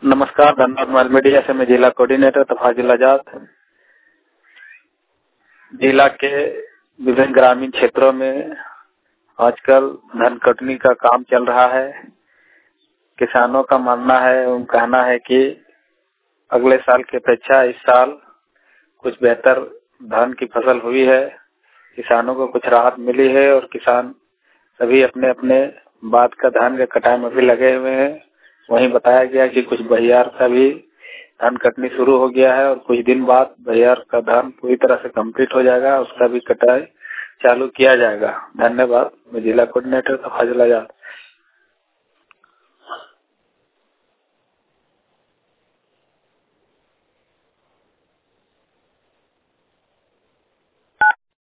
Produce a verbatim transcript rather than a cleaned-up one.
नमस्कार, धन्यवाद mobile media से। मैं जिला कोऑर्डिनेटर तफाजुल आजाद। जिला के विभिन्न ग्रामीण क्षेत्रों में आजकल धन कटनी का काम चल रहा है। किसानों का मानना है, उनका कहना है कि अगले साल की अपेक्षा इस साल कुछ बेहतर धान की फसल हुई है, किसानों को कुछ राहत मिली है और किसान सभी अपने अपने बाद का धान के कटाई में भी लगे हुए हैं। वहीं बताया गया कि कुछ बहियार का भी धान कटनी शुरू हो गया है और कुछ दिन बाद बहियार का धान पूरी तरह से कंप्लीट हो जाएगा, उसका भी कटाई चालू किया जाएगा। धन्यवाद। मैं जिला कोऑर्डिनेटर तफाजुल आजाद।